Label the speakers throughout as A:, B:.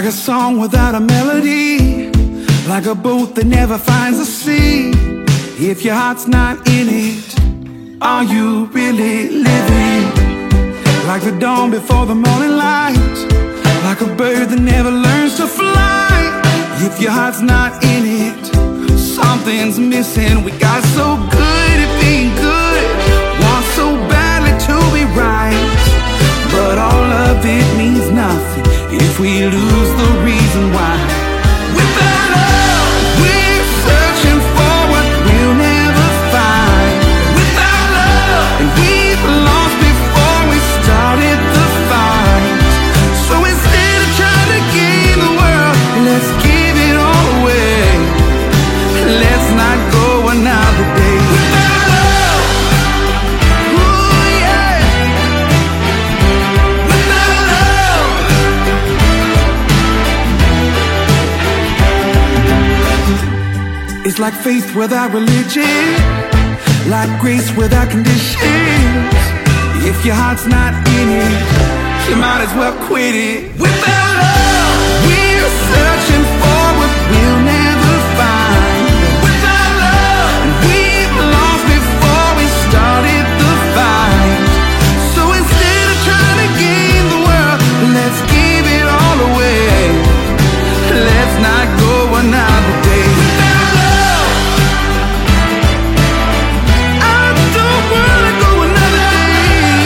A: like a song without a melody, like a boat that never finds the sea. If your heart's not in it, are you really living? Like the dawn before the morning light, like a bird that never learns to fly. If your heart's not in it, something's missing. We got so good at being good, want so badly to be right, but all of it means nothing if we lose the reason why. Without love, we're searching for what we'll never find. Without love, and we've lost before we started the fight. So instead of trying to gain the world, let's give it all away. Let's not go another day without love. Ooh, yeah. Without love. It's like faith without religion, like grace without conditions. If your heart's not in it, you might as well quit it. Without love, we're searching for what we'll never find. Without love, and we've lost before we started the fight. So instead of trying to gain the world, let's give it all away. Let's not go another day without love. I don't wanna go another day.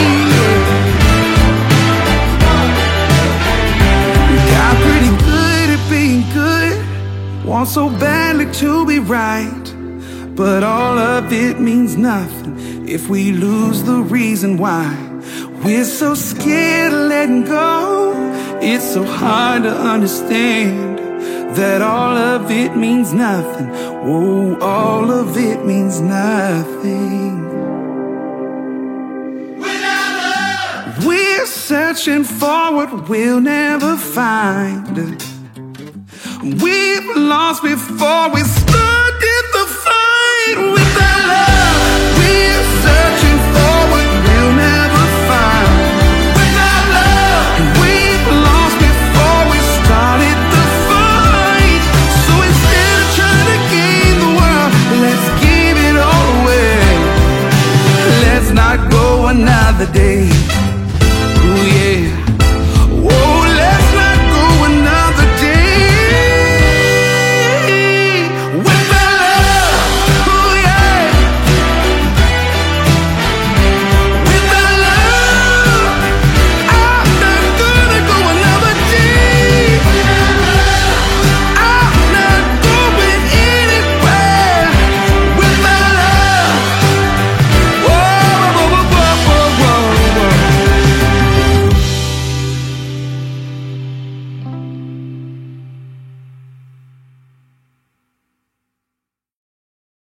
A: We got pretty good at being good, want so badly to be right, but all of it means nothing if we lose the reason why. We're so scared of letting go, it's so hard to understand that all of it means nothing. Oh, all of it means nothing. Without love, we're searching for what we'll never find. We've lost before we started the fight. Without love.